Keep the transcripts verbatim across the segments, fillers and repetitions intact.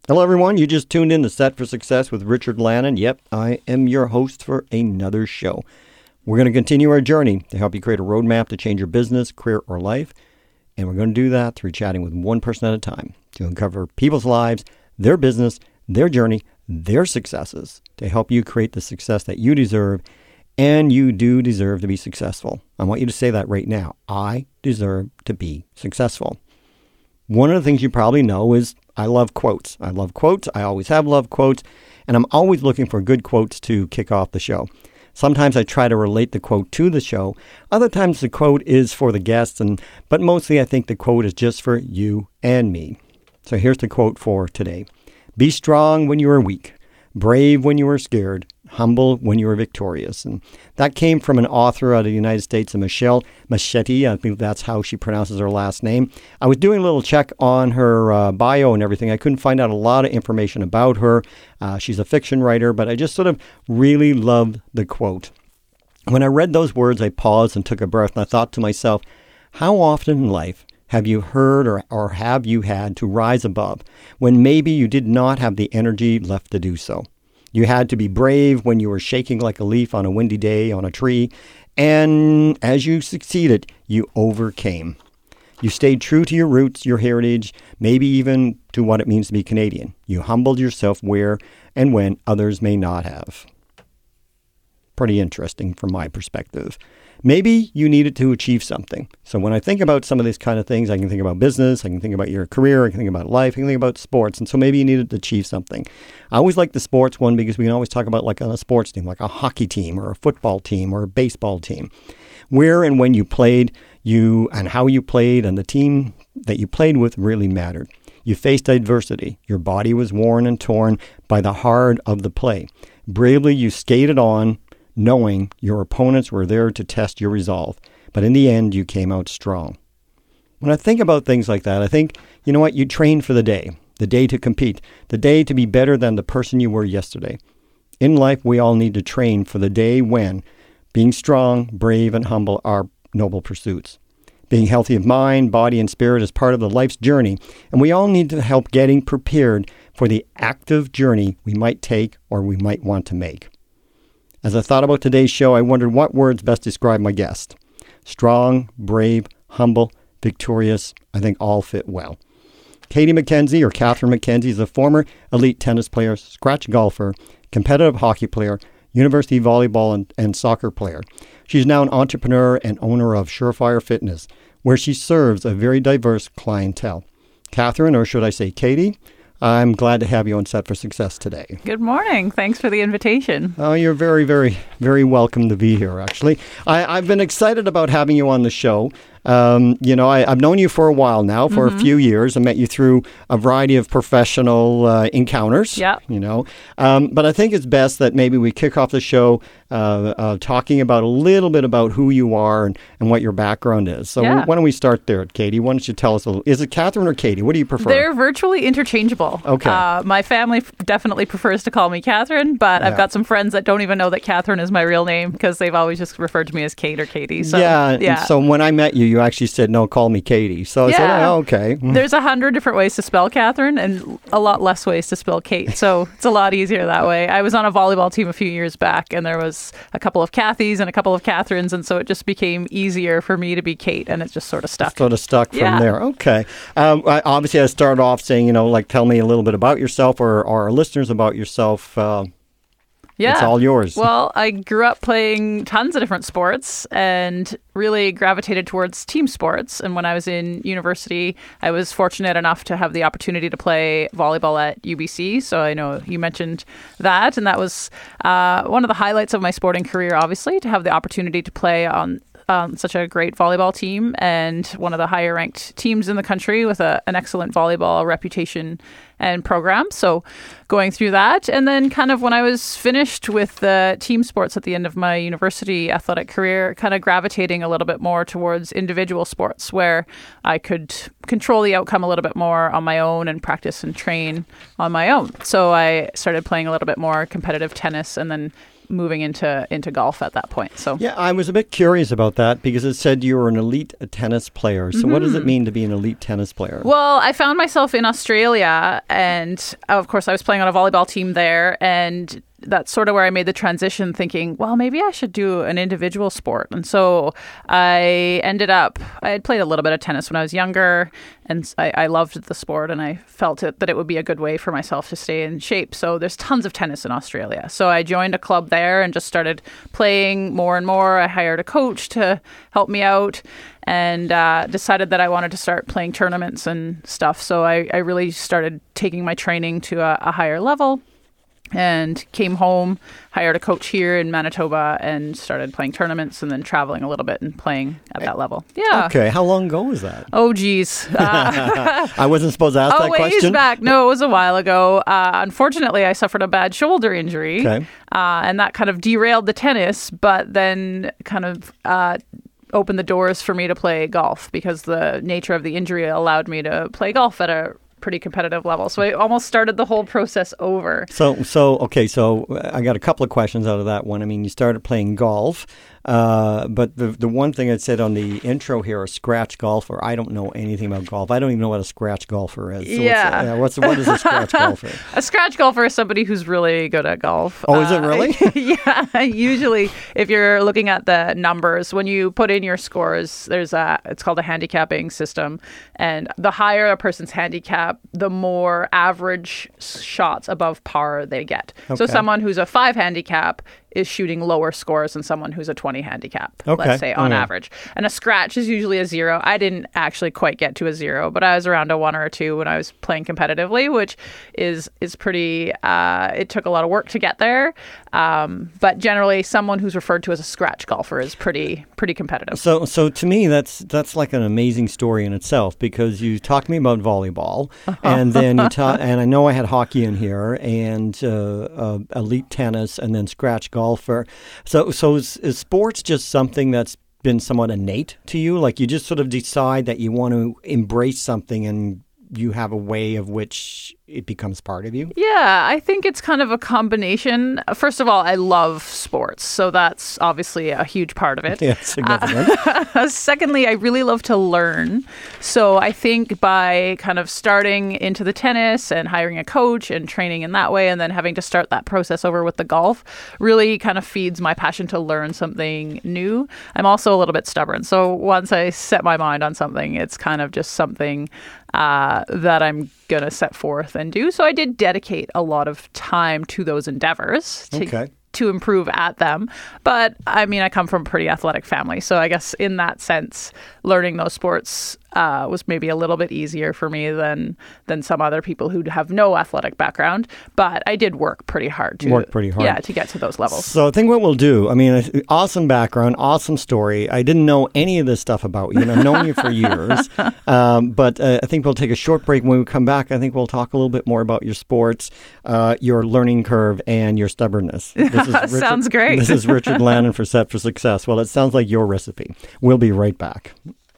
Hello, everyone. You just tuned in to Set for Success with Richard Lannon. Yep, I am your host for another show. We're going to continue our journey to help you create a roadmap to change your business, career, or life. And we're going to do that through chatting with one person at a time to uncover people's lives, their business, their journey, their successes to help you create the success that you deserve. And you do deserve to be successful. I want you to say that right now. I deserve to be successful. One of the things you probably know is I love quotes. I love quotes. I always have loved quotes. And I'm always looking for good quotes to kick off the show. Sometimes I try to relate the quote to the show. Other times the quote is for the guests. and But mostly I think the quote is just for you and me. So here's the quote for today. Be strong when you are weak. Brave when you are scared. Humble when you are victorious. And that came from an author out of the United States, Michelle Machete. I think that's how she pronounces her last name. I was doing a little check on her uh, bio and everything. I couldn't find out a lot of information about her. Uh, she's a fiction writer, but I just sort of really loved the quote. When I read those words, I paused and took a breath, and I thought to myself, how often in life have you heard or, or have you had to rise above when maybe you did not have the energy left to do so? You had to be brave when you were shaking like a leaf on a windy day on a tree, and as you succeeded, you overcame. You stayed true to your roots, your heritage, maybe even to what it means to be Canadian. You humbled yourself where and when others may not have. Pretty interesting from my perspective. Maybe you needed to achieve something. So when I think about some of these kind of things, I can think about business, I can think about your career, I can think about life, I can think about sports. And so maybe you needed to achieve something. I always like the sports one because we can always talk about like on a sports team, like a hockey team or a football team or a baseball team. Where and when you played, you and how you played and the team that you played with really mattered. You faced adversity. Your body was worn and torn by the hard of the play. Bravely, you skated on, knowing your opponents were there to test your resolve. But in the end, you came out strong. When I think about things like that, I think, you know what, you trained for the day, the day to compete, the day to be better than the person you were yesterday. In life, we all need to train for the day when being strong, brave, and humble are noble pursuits. Being healthy of mind, body, and spirit is part of the life's journey, and we all need to help getting prepared for the active journey we might take or we might want to make. As I thought about today's show, I wondered what words best describe my guest. Strong, brave, humble, victorious, I think all fit well. Katie McKenzie, or Catherine McKenzie, is a former elite tennis player, scratch golfer, competitive hockey player, university volleyball and, and soccer player. She's now an entrepreneur and owner of Surefire Fitness, where she serves a very diverse clientele. Catherine, or should I say Katie, I'm glad to have you on Set for Success today. Good morning. Thanks for the invitation. Oh, you're very, very, very welcome to be here, actually. I, I've been excited about having you on the show. Um, you know, I, I've known you for a while now, for mm-hmm. a few years. I met you through a variety of professional uh, encounters. Yeah. You know, um, but I think it's best that maybe we kick off the show uh, uh, talking about a little bit about who you are and, and what your background is. So yeah. why don't we start there, Katie? Why don't you tell us a little? Is it Catherine or Katie? What do you prefer? They're virtually interchangeable. Okay. Uh, my family f- definitely prefers to call me Catherine, but yeah. I've got some friends that don't even know that Catherine is my real name because they've always just referred to me as Kate or Katie. So, yeah. yeah. So when I met you, you actually said, no, call me Katie. So I yeah. said, oh, okay. There's a hundred different ways to spell Catherine and a lot less ways to spell Kate. So it's a lot easier that way. I was on a volleyball team a few years back and there was a couple of Kathys and a couple of Catherines. And so it just became easier for me to be Kate and it just sort of stuck. Sort of stuck from yeah. there. Okay. Um, I, obviously, I started off saying, you know, like, tell me a little bit about yourself or, or our listeners about yourself. Uh, Yeah. It's all yours. Well, I grew up playing tons of different sports and really gravitated towards team sports. And when I was in university, I was fortunate enough to have the opportunity to play volleyball at U B C. So I know you mentioned that. And that was uh, one of the highlights of my sporting career, obviously, to have the opportunity to play on Um, such a great volleyball team and one of the higher ranked teams in the country with a, an excellent volleyball reputation and program. So going through that. And then kind of when I was finished with the team sports at the end of my university athletic career, kind of gravitating a little bit more towards individual sports where I could control the outcome a little bit more on my own and practice and train on my own. So I started playing a little bit more competitive tennis and then moving into into golf at that point. So yeah, I was a bit curious about that because it said you were an elite tennis player. So mm-hmm. what does it mean to be an elite tennis player? Well, I found myself in Australia, and of course I was playing on a volleyball team there, and that's sort of where I made the transition, thinking, well, maybe I should do an individual sport. And so I ended up, I had played a little bit of tennis when I was younger, and I, I loved the sport, and I felt it, that it would be a good way for myself to stay in shape. So there's tons of tennis in Australia. So I joined a club there and just started playing more and more. I hired a coach to help me out, and uh, decided that I wanted to start playing tournaments and stuff. So I, I really started taking my training to a, a higher level. And came home, hired a coach here in Manitoba, and started playing tournaments, and then traveling a little bit and playing at that level. Yeah. Okay. How long ago was that? Oh, geez. Uh, I wasn't supposed to ask oh, that ways question. back. No, it was a while ago. Uh, unfortunately, I suffered a bad shoulder injury, okay. uh, and that kind of derailed the tennis, but then kind of uh, opened the doors for me to play golf, because the nature of the injury allowed me to play golf at a pretty competitive level. So I almost started the whole process over. So, so okay, so I got a couple of questions out of that one. I mean, you started playing golf, uh, but the the one thing it said on the intro here, a scratch golfer. I don't know anything about golf. I don't even know what a scratch golfer is. So yeah. What's, uh, what's what is a scratch golfer? A scratch golfer is somebody who's really good at golf. Oh, is it really? Uh, yeah. Usually, if you're looking at the numbers, when you put in your scores, there's a, it's called a handicapping system. And the higher a person's handicap, the more average shots above par they get. Okay. So someone who's a five handicap is shooting lower scores than someone who's a twenty handicap, okay. let's say, on right. average. And a scratch is usually a zero. I didn't actually quite get to a zero, but I was around a one or a two when I was playing competitively, which is is pretty, uh, it took a lot of work to get there. Um, but generally, someone who's referred to as a scratch golfer is pretty pretty competitive. So so to me, that's that's like an amazing story in itself, because you talked to me about volleyball, and then you ta- and I know I had hockey in here, and uh, uh, elite tennis, and then scratch golf. Golfer. So, so is, is sports just something that's been somewhat innate to you? Like you just sort of decide that you want to embrace something, and you have a way of which it becomes part of you? Yeah, I think it's kind of a combination. First of all, I love sports, so that's obviously a huge part of it. Yeah, significant. Uh, secondly, I really love to learn. So I think by kind of starting into the tennis and hiring a coach and training in that way, and then having to start that process over with the golf, really kind of feeds my passion to learn something new. I'm also a little bit stubborn. So once I set my mind on something, it's kind of just something uh, that I'm going to set forth and do. So I did dedicate a lot of time to those endeavors to, okay. to improve at them. But I mean, I come from a pretty athletic family. So I guess in that sense, learning those sports uh, was maybe a little bit easier for me than than some other people who have no athletic background. But I did work pretty hard to work pretty hard. Yeah, to get to those levels. So I think what we'll do, I mean, awesome background, awesome story. I didn't know any of this stuff about you, and I've known you for years. Um, but uh, I think we'll take a short break. When we come back, I think we'll talk a little bit more about your sports, uh, your learning curve, and your stubbornness. This is Richard, sounds great. This is Richard Lannon for Set for Success. Well, it sounds like your recipe. We'll be right back.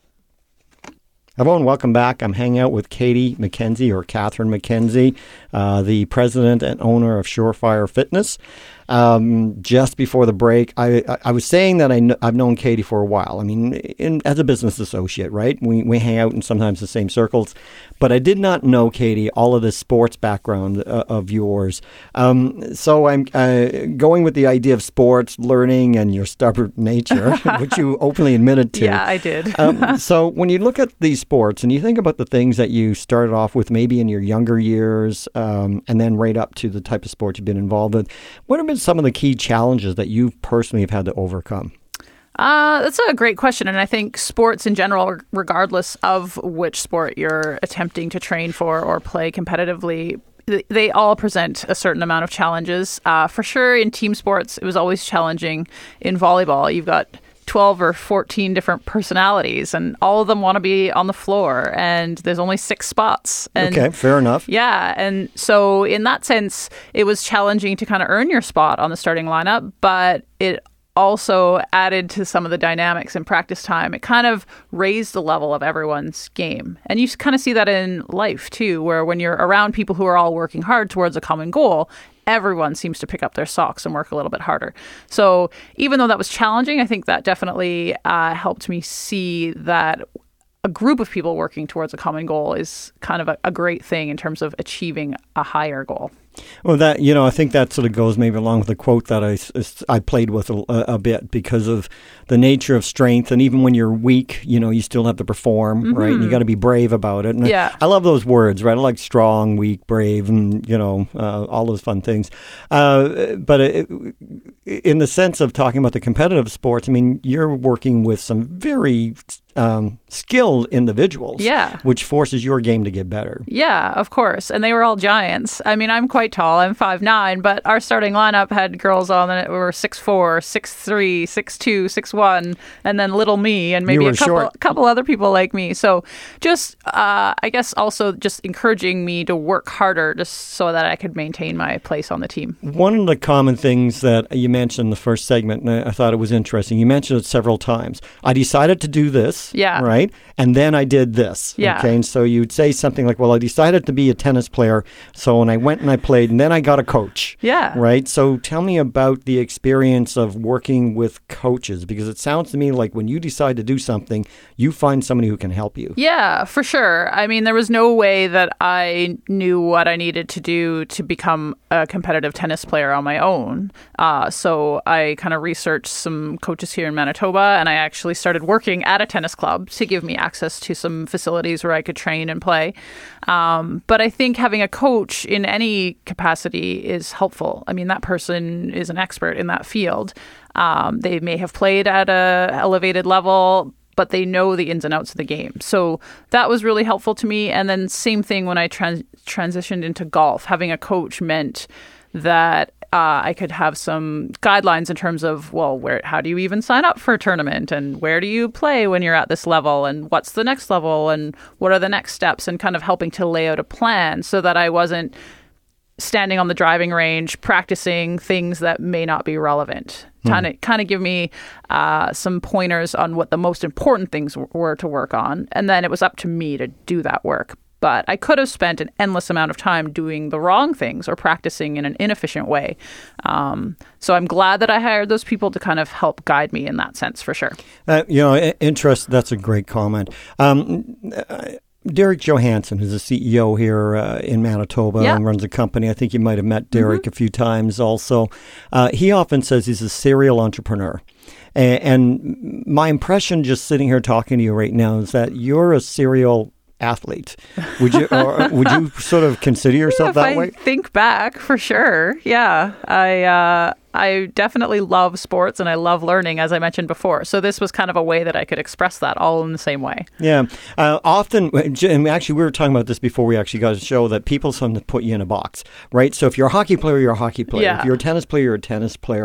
Hello and welcome back. I'm hanging out with Katie McKenzie, or Catherine McKenzie, uh, the president and owner of Surefire Fitness. Um, just before the break, I, I, I was saying that I kn- I've known Katie for a while. I mean, in, as a business associate, right? We we hang out in sometimes the same circles. But I did not know, Katie, all of this sports background uh, of yours. Um, so I'm uh, going with the idea of sports, learning, and your stubborn nature, which you openly admitted to. Yeah, I did. um, so when you look at these sports and you think about the things that you started off with maybe in your younger years, um, and then right up to the type of sports you've been involved with, what have been some of the key challenges that you personally have had to overcome? Uh, that's a great question. And I think sports in general, regardless of which sport you're attempting to train for or play competitively, they all present a certain amount of challenges. Uh, for sure, in team sports, it was always challenging. In volleyball, you've got twelve or fourteen different personalities, and all of them want to be on the floor, and there's only six spots. And okay, fair enough. Yeah, and so in that sense, it was challenging to kind of earn your spot on the starting lineup, but it also added to some of the dynamics in practice time. It kind of raised the level of everyone's game. And you kind of see that in life too, where when you're around people who are all working hard towards a common goal, everyone seems to pick up their socks and work a little bit harder. So even though that was challenging, I think that definitely uh, helped me see that a group of people working towards a common goal is kind of a, a great thing in terms of achieving a higher goal. Well, that, you know, I think that sort of goes maybe along with the quote that I, I played with a, a bit because of the nature of strength. And even when you're weak, you know, you still have to perform, mm-hmm. right? And you got to be brave about it. And yeah. I, I love those words, right? I like strong, weak, brave, and, you know, uh, all those fun things. Uh, but it, in the sense of talking about the competitive sports, I mean, you're working with some very um, skilled individuals, yeah. which forces your game to get better. Yeah, of course. And they were all giants. I mean, I'm quite tall. I'm five nine, but our starting lineup had girls on it who were six four, six three, six two, six one, and then little me and maybe a couple short. couple other people like me. So just, uh, I guess also just encouraging me to work harder just so that I could maintain my place on the team. One of the common things that you mentioned in the first segment, and I thought it was interesting, you mentioned it several times. I decided to do this, yeah. right? And then I did this. Yeah. Okay, and so you'd say something like, well, I decided to be a tennis player, so when I went and I played, and then I got a coach. Yeah. Right? So tell me about the experience of working with coaches, because it sounds to me like when you decide to do something, you find somebody who can help you. Yeah, for sure. I mean, there was no way that I knew what I needed to do to become a competitive tennis player on my own. Uh, so I kind of researched some coaches here in Manitoba, and I actually started working at a tennis club to give me access to some facilities where I could train and play. Um, but I think having a coach in any capacity is helpful. I mean, that person is an expert in that field. Um, they may have played at a elevated level, but they know the ins and outs of the game. So that was really helpful to me. And then same thing when I trans- transitioned into golf. Having a coach meant that uh, I could have some guidelines in terms of, well, where, how do you even sign up for a tournament, and where do you play when you're at this level, and what's the next level, and what are the next steps, and kind of helping to lay out a plan so that I wasn't standing on the driving range practicing things that may not be relevant. Kind of, kind of give me uh, some pointers on what the most important things w- were to work on, and then it was up to me to do that work. But I could have spent an endless amount of time doing the wrong things or practicing in an inefficient way. Um, so I'm glad that I hired those people to kind of help guide me in that sense, for sure. Uh, you know, interest. That's a great comment. Um, uh, Derek Johansson, who's the C E O here uh, in Manitoba yeah. and runs a company. I think you might have met Derek mm-hmm. a few times also. Uh, he often says he's a serial entrepreneur. And, and my impression just sitting here talking to you right now is that you're a serial athlete. Would you or would you sort of consider yourself yeah, that if way? I think back, for sure. Yeah. I uh, I definitely love sports and I love learning, as I mentioned before. So this was kind of a way that I could express that all in the same way. Yeah. Uh, often, and actually we were talking about this before we actually got to show that people sometimes put you in a box, right? So if you're a hockey player, you're a hockey player. Yeah. If you're a tennis player, you're a tennis player.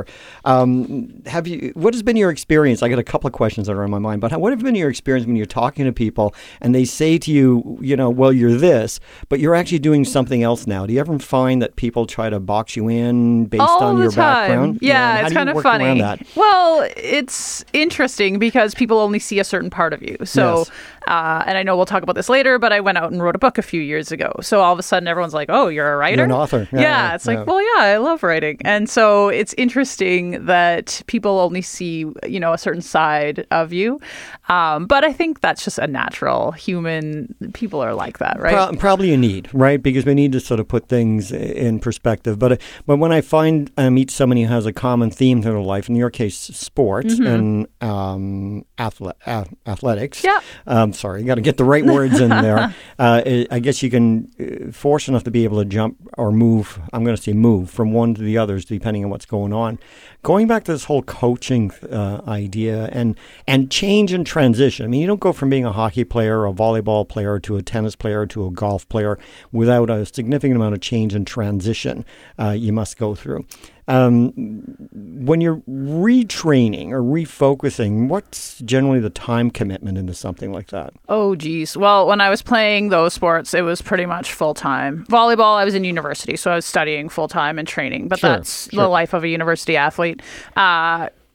Um, have you? What has been your experience? I got a couple of questions that are in my mind, but what have been your experience when you're talking to people and they say to you, you know, well, you're this, but you're actually doing something else now? Do you ever find that people try to box you in based all on the your time. background? Yeah, yeah it's kind of funny. Well, it's interesting because people only see a certain part of you. So, yes. uh, and I know we'll talk about this later, but I went out and wrote a book a few years ago. So all of a sudden everyone's like, oh, you're a writer? You're an author. Yeah, yeah it's yeah. like, well, yeah, I love writing. And so it's interesting that people only see, you know, a certain side of you. Um, but I think that's just a natural human, people are like that, right? Pro- probably you need, right? Because we need to sort of put things in perspective. But but when I find I meet somebody who has a common theme to their life, in your case, sports mm-hmm. and um, athle- a- athletics. Yeah. Um, sorry, you got to get the right words in there. Uh, I guess you can uh, force enough to be able to jump or move. I'm going to say move from one to the others, depending on what's going on. Going back to this whole coaching uh, idea and and change and transition. I mean, you don't go from being a hockey player, or a volleyball player, to a tennis player, to a golf player without a significant amount of change and transition uh, you must go through. Um, when you're retraining or refocusing, what's generally the time commitment into something like that? Oh, geez. Well, when I was playing those sports, it was pretty much full-time. Volleyball, I was in university, so I was studying full-time and training, but sure, that's sure. the life of a university athlete. Uh,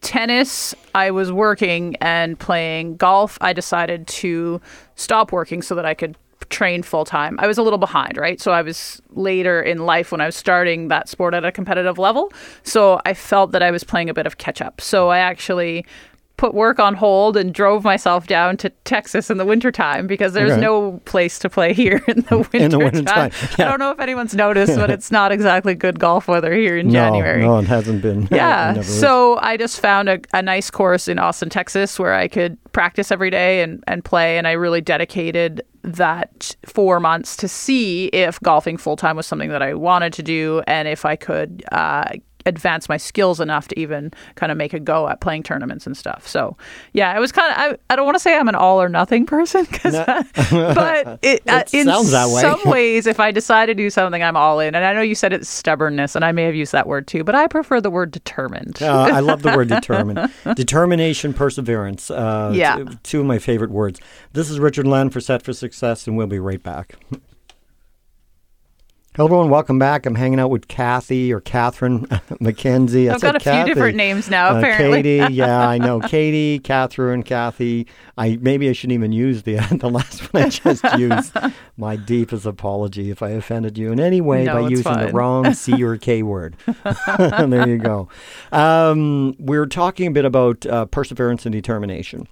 tennis, I was working and playing golf. I decided to stop working so that I could train full time. I was a little behind, right? So I was later in life when I was starting that sport at a competitive level. So I felt that I was playing a bit of catch up. So I actually put work on hold and drove myself down to Texas in the wintertime because there's Okay. no place to play here in the winter In the winter time. time, yeah. I don't know if anyone's noticed, but it's not exactly good golf weather here in no, January. No, it hasn't been. It Yeah. never is. So I just found a, a nice course in Austin, Texas, where I could practice every day and, and play. And I really dedicated that four months to see if golfing full time was something that I wanted to do and if I could uh, advance my skills enough to even kind of make a go at playing tournaments and stuff. So yeah, it was kind of, I, I don't want to say I'm an all or nothing person, cause, No. but it, uh, It in sounds that way. some ways, if I decide to do something, I'm all in. And I know you said it's stubbornness, and I may have used that word too, but I prefer the word determined. Uh, I love the word determined. Determination, perseverance. Uh, Yeah. t- two of my favorite words. This is Richard Len for Set for Success, and we'll be right back. Hello, everyone. Welcome back. I'm hanging out with Kathy or Catherine McKenzie. I I've said got a few Kathy. different names now, Uh, apparently. Katie, yeah, I know. Katie, Catherine, Kathy. I maybe I shouldn't even use the the last one I just used. My deepest apology if I offended you in any way No, by it's using the fine. wrong C or K word. There you go. Um, we're talking a bit about uh, perseverance and determination,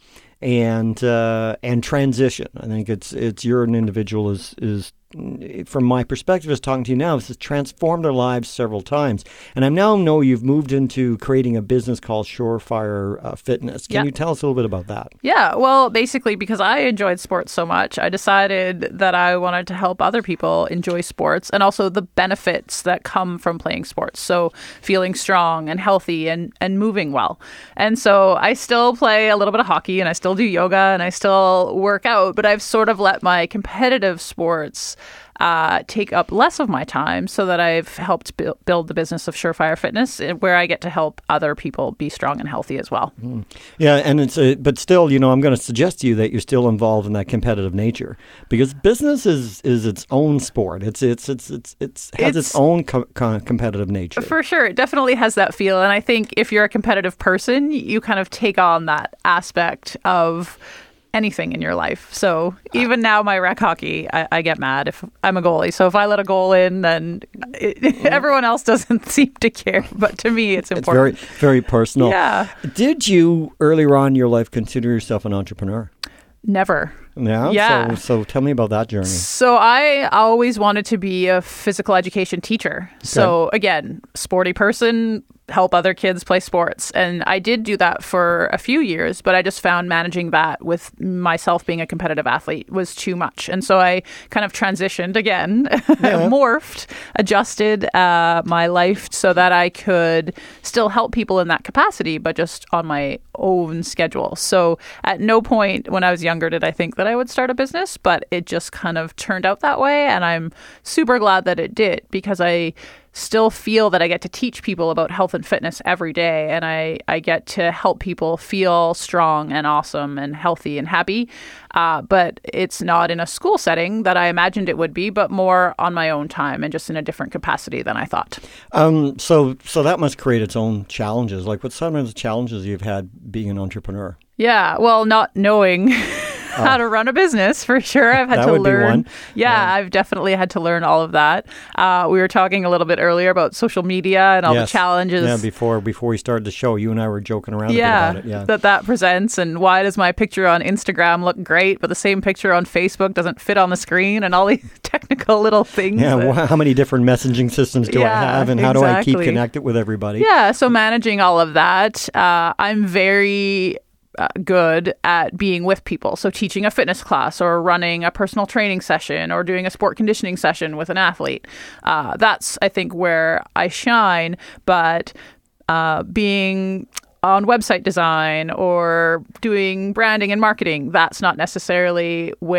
and uh, and transition. I think it's it's you're an individual is is. From my perspective as talking to you now, this has transformed our lives several times. And I now know you've moved into creating a business called Surefire uh, Fitness. Can Yeah. you tell us a little bit about that? Yeah, well, basically, because I enjoyed sports so much, I decided that I wanted to help other people enjoy sports and also the benefits that come from playing sports. So feeling strong and healthy and, and moving well. And so I still play a little bit of hockey and I still do yoga and I still work out, but I've sort of let my competitive sports Uh, take up less of my time so that I've helped bu- build the business of Surefire Fitness, eh, where I get to help other people be strong and healthy as well. Mm. Yeah, and it's a, but still, you know, I'm going to suggest to you that you're still involved in that competitive nature because business is is its own sport. It's it's it's it's, it's has its, It's- own co- co- competitive nature. For sure. It definitely has that feel. And I think if you're a competitive person, you kind of take on that aspect of anything in your life. So even now, my rec hockey, I, I get mad if I'm a goalie. So if I let a goal in, then it, everyone else doesn't seem to care. But to me, it's It's important. very very personal. Yeah. Did you earlier on in your life consider yourself an entrepreneur? Never. Yeah. Yeah. So, so tell me about that journey. So I always wanted to be a physical education teacher. So again, sporty person, help other kids play sports. And I did do that for a few years, but I just found managing that with myself being a competitive athlete was too much. And so I kind of transitioned again, morphed, adjusted uh, my life so that I could still help people in that capacity, but just on my own schedule. So at no point when I was younger did I think that I would start a business, but it just kind of turned out that way. And I'm super glad that it did because I still feel that I get to teach people about health and fitness every day. And I, I get to help people feel strong and awesome and healthy and happy. Uh, but it's not in a school setting that I imagined it would be, but more on my own time and just in a different capacity than I thought. Um, so, so that must create its own challenges. Like, what's some of the challenges you've had being an entrepreneur? Yeah, well, not knowing how to run a business for sure. I've had That to would be learn. one. Yeah, Yeah. I've definitely had to learn all of that. Uh, we were talking a little bit earlier about social media and all Yes. the challenges. Yeah, before before we started the show, you and I were joking around yeah, a bit about it. Yeah. that that presents, and why does my picture on Instagram look great, but the same picture on Facebook doesn't fit on the screen, and all these technical little things. Yeah, that- wh- how many different messaging systems do I Yeah, have, and how do I keep exactly. connected with everybody? Yeah, so managing all of that, uh, I'm very uh, good at being with people. So teaching a fitness class or running a personal training session or doing a sport conditioning session with an athlete. Uh, that's, I think, where I shine. But uh, being on website design or doing branding and marketing, that's not necessarily where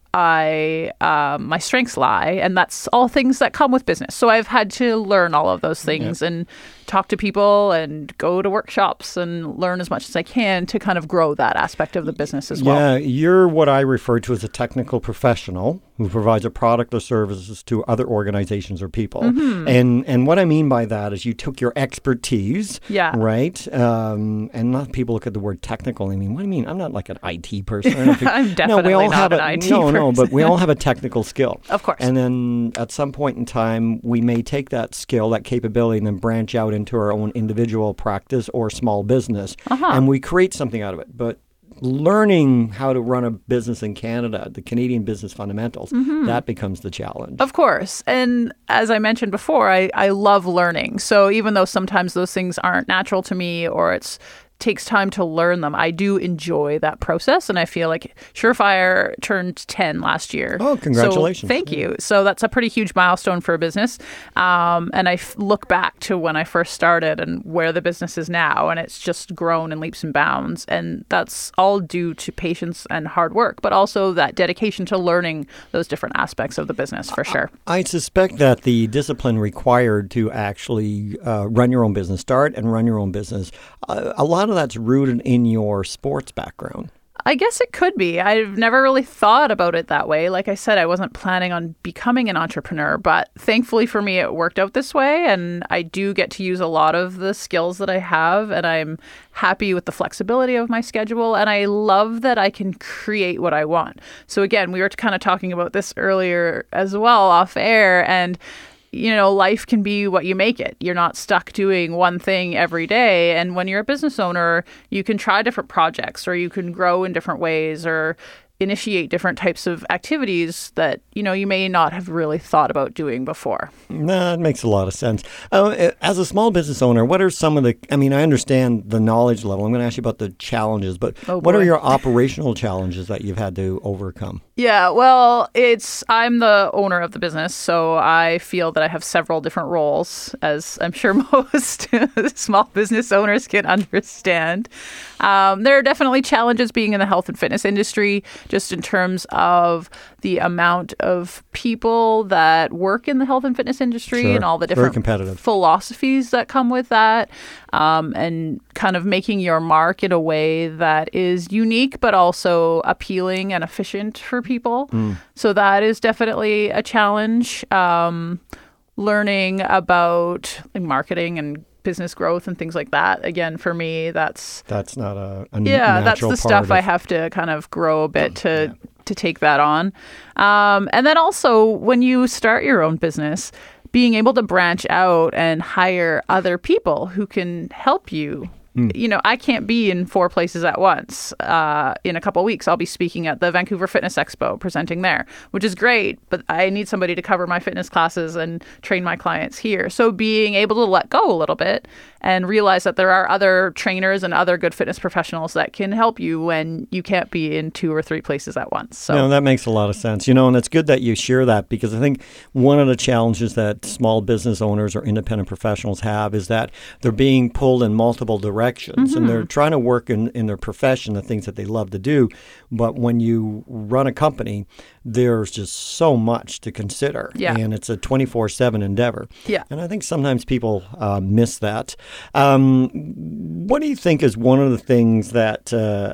I um, my strengths lie, and that's all things that come with business. So I've had to learn all of those things yeah. and talk to people and go to workshops and learn as much as I can to kind of grow that aspect of the business as well. Yeah, you're what I refer to as a technical professional who provides a product or services to other organizations or people. Mm-hmm. And and what I mean by that is you took your expertise, yeah. right? Um, and not people look at the word technical. I mean, what do you mean? I'm not like an I T person. I'm definitely no, we all not have an a, I T no, person. No, but we all have a technical skill. Of course. And then at some point in time, we may take that skill, that capability, and then branch out into our own individual practice or small business. Uh-huh. And we create something out of it. But learning how to run a business in Canada, the Canadian business fundamentals, mm-hmm. that becomes the challenge. Of course. And as I mentioned before, I, I love learning. So even though sometimes those things aren't natural to me or it's takes time to learn them, I do enjoy that process. And I feel like Surefire turned ten last year. Oh, congratulations. So thank you. So that's a pretty huge milestone for a business. Um, and I f- look back to when I first started and where the business is now, and it's just grown in leaps and bounds. And that's all due to patience and hard work, but also that dedication to learning those different aspects of the business for sure. I suspect that the discipline required to actually uh, run your own business, start and run your own business, uh, a lot of that's rooted in your sports background. I guess it could be. I've never really thought about it that way. Like I said, I wasn't planning on becoming an entrepreneur, but thankfully for me, it worked out this way. And I do get to use a lot of the skills that I have. And I'm happy with the flexibility of my schedule. And I love that I can create what I want. So again, we were kind of talking about this earlier as well off air. And you know, life can be what you make it. You're not stuck doing one thing every day. And when you're a business owner, you can try different projects or you can grow in different ways or initiate different types of activities that, you know, you may not have really thought about doing before. Nah, it makes a lot of sense. Uh, as a small business owner, what are some of the, I mean, I understand the knowledge level. I'm going to ask you about the challenges, but oh, what boy. are your operational challenges that you've had to overcome? Yeah, well, it's, I'm the owner of the business, so I feel that I have several different roles, as I'm sure most small business owners can understand. Um, there are definitely challenges being in the health and fitness industry, just in terms of the amount of people that work in the health and fitness industry sure. and all the Very different competitive. philosophies that come with that, um, and kind of making your mark in a way that is unique but also appealing and efficient for people. Mm. So that is definitely a challenge. Um, learning about like, marketing and business growth and things like that. Again, for me, that's that's not a, a yeah, that's the stuff of... I have to kind of grow a bit to yeah. to take that on. Um, and then also when you start your own business, being able to branch out and hire other people who can help you. You know, I can't be in four places at once. Uh, in a couple of weeks, I'll be speaking at the Vancouver Fitness Expo, presenting there, which is great. But I need somebody to cover my fitness classes and train my clients here. So being able to let go a little bit and realize that there are other trainers and other good fitness professionals that can help you when you can't be in two or three places at once. So no, that makes a lot of sense. You know, and it's good that you share that, because I think one of the challenges that small business owners or independent professionals have is that they're being pulled in multiple directions. Mm-hmm. And they're trying to work in, in their profession, the things that they love to do. But when you run a company, there's just so much to consider. Yeah. And it's a twenty-four seven endeavor. Yeah. And I think sometimes people uh, miss that. Um, what do you think is one of the things that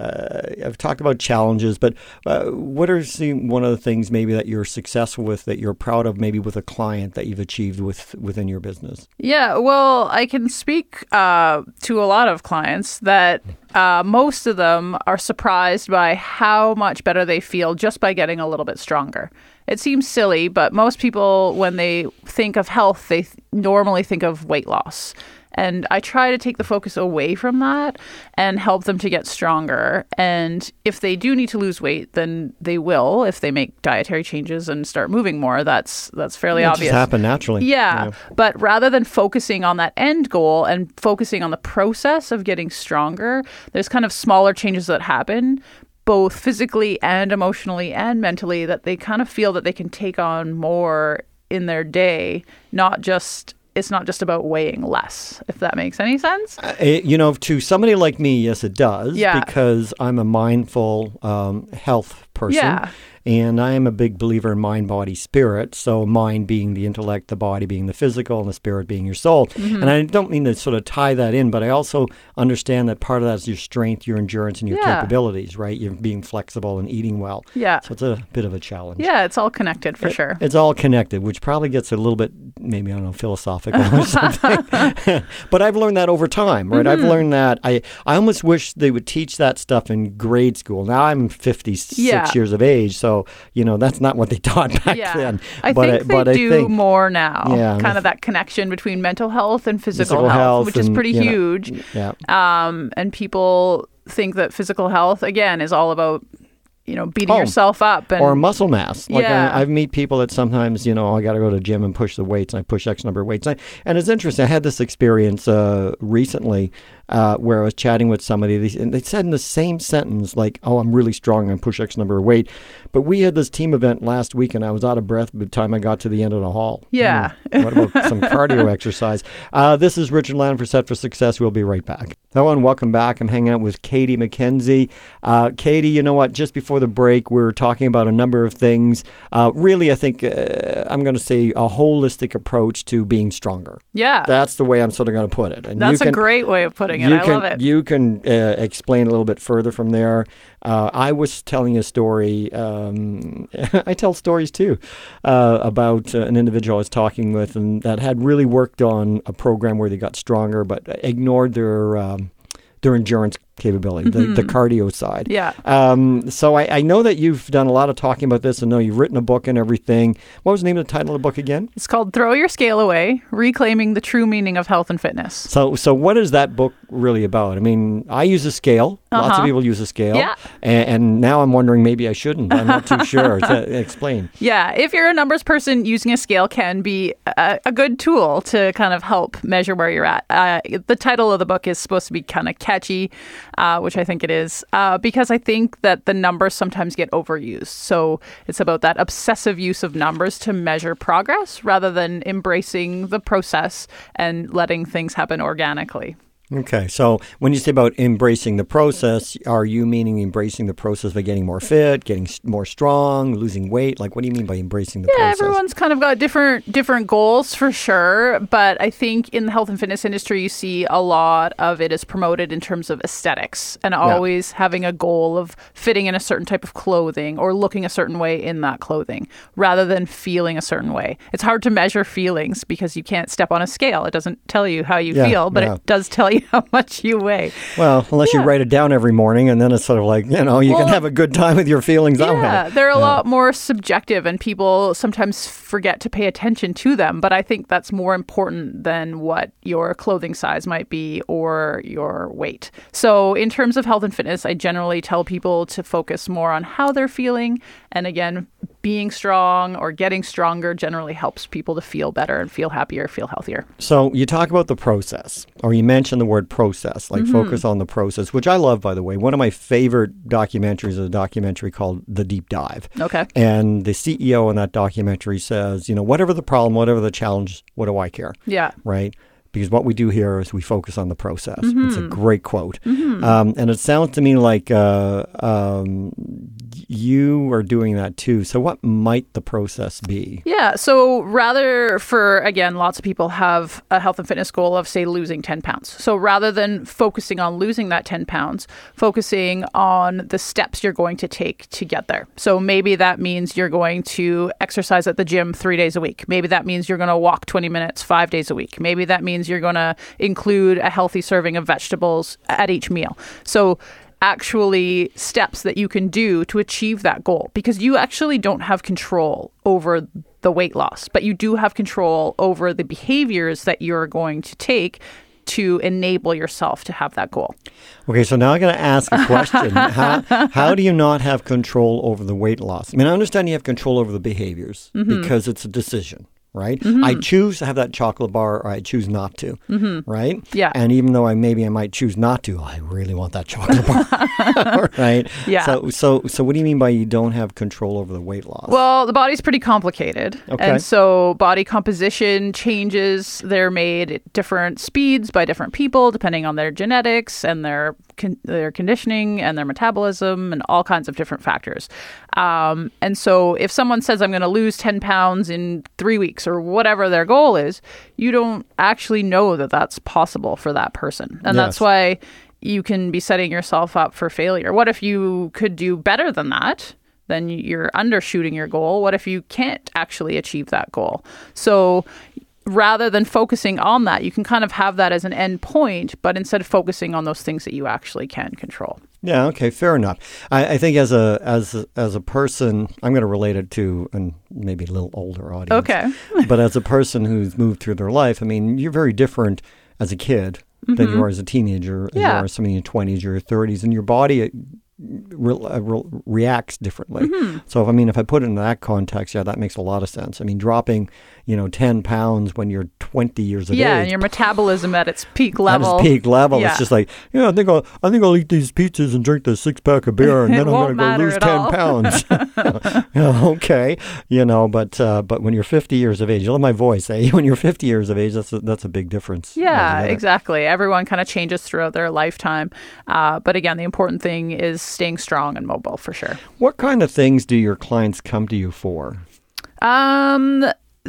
uh, I've talked about challenges, but uh, what are some, one of the things maybe that you're successful with, that you're proud of, maybe with a client that you've achieved with within your business? Yeah, well, I can speak uh, to a lot of clients that uh, most of them are surprised by how much better they feel just by getting a little bit stronger. It seems silly, but most people, when they think of health, they th- normally think of weight loss. And I try to take the focus away from that and help them to get stronger. And if they do need to lose weight, then they will. If they make dietary changes and start moving more, that's that's fairly it obvious. It just happen naturally. Yeah. yeah. But rather than focusing on that end goal and focusing on the process of getting stronger, there's kind of smaller changes that happen, both physically and emotionally and mentally, that they kind of feel that they can take on more in their day, not just... It's not just about weighing less, if that makes any sense. Uh, it, you know, to somebody like me, yes, it does. Yeah. Because I'm a mindful um, health person. Yeah. And I am a big believer in mind, body, spirit. So mind being the intellect, the body being the physical, and the spirit being your soul. Mm-hmm. And I don't mean to sort of tie that in, but I also understand that part of that is your strength, your endurance, and your yeah. capabilities, right? You're being flexible and eating well. Yeah. So it's a bit of a challenge. Yeah, it's all connected for it, sure. It's all connected, which probably gets a little bit, maybe, I don't know, philosophical or something. But I've learned that over time, right? Mm-hmm. I've learned that. I, I almost wish they would teach that stuff in grade school. Now I'm fifty-six yeah. years of age, so, you know, that's not what they taught back yeah. then. I but think I, they but do I think, more now, yeah, kind of that connection between mental health and physical, physical health, health, which is and, pretty you know, huge. Yeah. Um, and people think that physical health, again, is all about, you know, beating oh, yourself up. And, or muscle mass. Like yeah. I, I meet people that sometimes, you know, I got to go to the gym and push the weights, and I push X number of weights. And, I, and it's interesting. I had this experience uh, recently uh, where I was chatting with somebody, and they said in the same sentence, like, oh, I'm really strong, I push X number of weight. But we had this team event last week, and I was out of breath by the time I got to the end of the hall. Yeah. Hmm. What about some cardio exercise? Uh, this is Richard Lannon for Set for Success. We'll be right back. Hello and welcome back. I'm hanging out with Katie McKenzie. Uh, Katie, you know what? Just before the break, we were talking about a number of things. Uh, really, I think uh, I'm going to say a holistic approach to being stronger. Yeah. That's the way I'm sort of going to put it. And That's you can, a great way of putting it. You I can, love it. You can uh, explain a little bit further from there. Uh, I was telling a story. Um, I tell stories too uh, about uh, an individual I was talking with, and that had really worked on a program where they got stronger, but ignored their um, their endurance capability, mm-hmm. the, the cardio side. Yeah. Um, so I, I know that you've done a lot of talking about this. I know you've written a book and everything. What was the name of the title of the book again? It's called Throw Your Scale Away, Reclaiming the True Meaning of Health and Fitness. So so what is that book really about? I mean, I use a scale. Uh-huh. Lots of people use a scale. Yeah. And, and now I'm wondering maybe I shouldn't. I'm not too sure. To explain. Yeah. If you're a numbers person, using a scale can be a, a good tool to kind of help measure where you're at. Uh, the title of the book is supposed to be kind of catchy. Uh, which I think it is, uh, because I think that the numbers sometimes get overused. So it's about that obsessive use of numbers to measure progress rather than embracing the process and letting things happen organically. Okay, so when you say about embracing the process, are you meaning embracing the process by getting more fit, getting more strong, losing weight? Like, what do you mean by embracing the yeah, process? Yeah, everyone's kind of got different different goals for sure. But I think in the health and fitness industry, you see a lot of it is promoted in terms of aesthetics and always yeah. having a goal of fitting in a certain type of clothing or looking a certain way in that clothing rather than feeling a certain way. It's hard to measure feelings because you can't step on a scale. It doesn't tell you how you yeah, feel, but yeah. it does tell you how much you weigh. Well, unless yeah. you write it down every morning, and then it's sort of like, you know, you well, can have a good time with your feelings that yeah, way. They're a yeah. lot more subjective, and people sometimes forget to pay attention to them. But I think that's more important than what your clothing size might be or your weight. So in terms of health and fitness, I generally tell people to focus more on how they're feeling. And again, being strong or getting stronger generally helps people to feel better and feel happier, feel healthier. So you talk about the process, or you mention the word process, like mm-hmm. focus on the process, which I love, by the way. One of my favorite documentaries is a documentary called The Deep Dive. Okay. And the C E O in that documentary says, you know, whatever the problem, whatever the challenge, what do I care? Yeah. Right? Because what we do here is we focus on the process. Mm-hmm. It's a great quote. Mm-hmm. Um, and it sounds to me like uh, um, you are doing that too. So what might the process be? Yeah. So rather for, again, lots of people have a health and fitness goal of, say, losing ten pounds. So rather than focusing on losing that ten pounds, focusing on the steps you're going to take to get there. So maybe that means you're going to exercise at the gym three days a week. Maybe that means you're going to walk twenty minutes five days a week. Maybe that means you're going to include a healthy serving of vegetables at each meal. So actually steps that you can do to achieve that goal, because you actually don't have control over the weight loss, but you do have control over the behaviors that you're going to take to enable yourself to have that goal. Okay, so now I'm going to ask a question. how, how do you not have control over the weight loss? I mean, I understand you have control over the behaviors mm-hmm. because it's a decision. Right? Mm-hmm. I choose to have that chocolate bar, or I choose not to. Mm-hmm. Right? Yeah. And even though I maybe I might choose not to, I really want that chocolate bar. Right? Yeah. So so so what do you mean by you don't have control over the weight loss? Well, the body's pretty complicated. Okay. And so body composition changes. They're made at different speeds by different people, depending on their genetics and their con- their conditioning and their metabolism and all kinds of different factors. Um, and so if someone says, I'm going to lose ten pounds in three weeks or whatever their goal is, you don't actually know that that's possible for that person. And Yes. that's why you can be setting yourself up for failure. What if you could do better than that? Then you're undershooting your goal. What if you can't actually achieve that goal? So rather than focusing on that, you can kind of have that as an end point, but instead of focusing on those things that you actually can control. Yeah. Okay. Fair enough. I, I think as a as a, as a person, I'm going to relate it to and maybe a little older audience. Okay. But as a person who's moved through their life, I mean, you're very different as a kid mm-hmm. than you are as a teenager, as yeah. you are something in your twenties or your thirties, and your body Re- re- reacts differently. Mm-hmm. So, if I mean, if I put it in that context, yeah, that makes a lot of sense. I mean, dropping, you know, ten pounds when you're twenty years of yeah, age. and your metabolism at its peak level. At its peak level. Yeah. It's just like, yeah, I think I'll, I think I'll eat these pizzas and drink the six pack of beer, and then I'm going to go lose ten pounds. Yeah, okay, you know, but uh, but when you're fifty years of age, you love my voice. Eh? When you're fifty years of age, that's a, that's a big difference. Yeah, exactly. Everyone kind of changes throughout their lifetime. Uh, but again, the important thing is staying strong and mobile for sure. What kind of things do your clients come to you for? Um,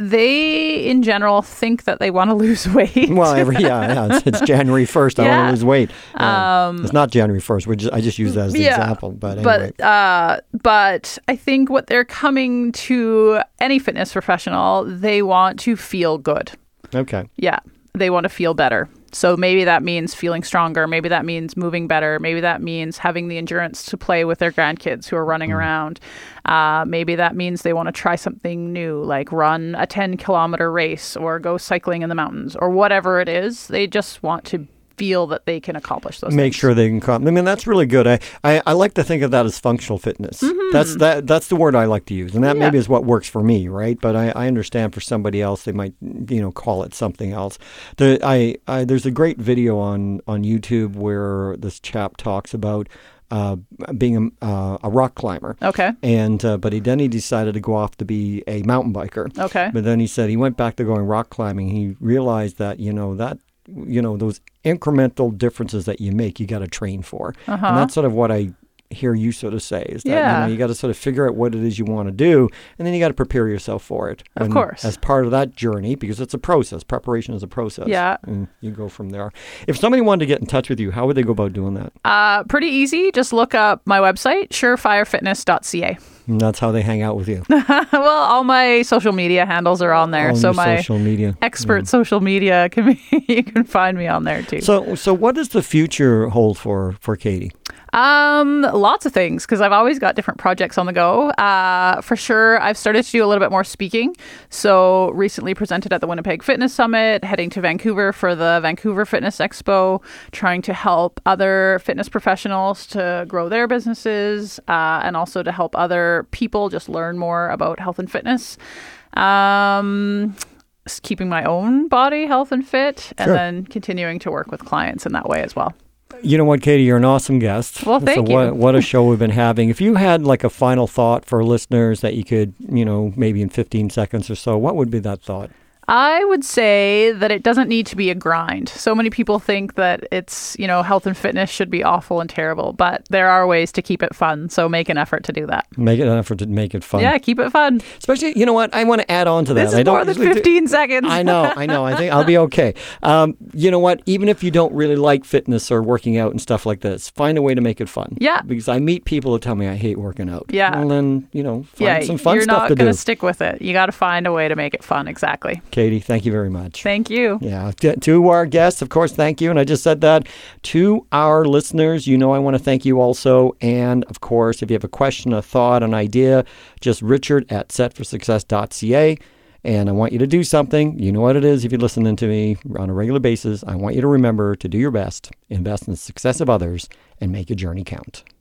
they in general think that they want to lose weight. Well, every yeah, yeah it's, it's January first. I Yeah. want to lose weight. Uh, Um, it's not January first. We just I just use that as the yeah, example. But anyway. But uh, but I think what they're coming to any fitness professional, they want to feel good. Okay. Yeah, they want to feel better. So maybe that means feeling stronger. Maybe that means moving better. Maybe that means having the endurance to play with their grandkids who are running mm. around. Uh, maybe that means they want to try something new, like run a ten kilometer race or go cycling in the mountains or whatever it is. They just want to feel that they can accomplish those Make things. sure they can come. I mean, that's really good. I, I, I like to think of that as functional fitness. Mm-hmm. That's that that's the word I like to use. And that Yeah. maybe is what works for me, right? But I, I understand for somebody else, they might, you know, call it something else. The, I, I, there's a great video on, on YouTube where this chap talks about uh, being a, uh, a rock climber. Okay. And uh, but he then he decided to go off to be a mountain biker. Okay. But then he said he went back to going rock climbing. He realized that, you know, that you know, those incremental differences that you make, you got to train for. Uh-huh. And that's sort of what I hear you sort of say is that, Yeah. you know, you got to sort of figure out what it is you want to do, and then you got to prepare yourself for it. Of And course. As part of that journey, because it's a process. Preparation is a process. Yeah. And you go from there. If somebody wanted to get in touch with you, how would they go about doing that? Uh, pretty easy. Just look up my website, surefire fitness dot c a. And that's how they hang out with you. Well, all my social media handles are on there. On so your my social media. expert social media can be, you can find me on there too. So, so what does the future hold for, for Katie? Um, lots of things, because I've always got different projects on the go. Uh, for sure, I've started to do a little bit more speaking. So recently presented at the Winnipeg Fitness Summit, heading to Vancouver for the Vancouver Fitness Expo, trying to help other fitness professionals to grow their businesses, uh, and also to help other people just learn more about health and fitness. Um, just keeping my own body health and fit, and Sure. then continuing to work with clients in that way as well. You know what, Katie? You're an awesome guest. Well, thank so you. What, what a show we've been having. If you had like a final thought for listeners that you could, you know, maybe in fifteen seconds or so, what would be that thought? I would say that it doesn't need to be a grind. So many people think that it's, you know, health and fitness should be awful and terrible, but there are ways to keep it fun. So make an effort to do that. Make an effort to make it fun. Yeah, keep it fun. Especially, you know what? I want to add on to that. This I is don't more than usually do- fifteen seconds. I know, I know. I think I'll be okay. Um, you know what? Even if you don't really like fitness or working out and stuff like this, find a way to make it fun. Yeah. Because I meet people who tell me I hate working out. Yeah. And then, you know, find Yeah, some fun you're stuff not to going do. to stick with it. You got to find a way to make it fun. Exactly. Katie, thank you very much. Thank you. Yeah. To, to our guests, of course, thank you. And I just said that. To our listeners, you know I want to thank you also. And, of course, if you have a question, a thought, an idea, just richard at set for success dot c a. And I want you to do something. You know what it is if you're listening to me on a regular basis. I want you to remember to do your best, invest in the success of others, and make a journey count.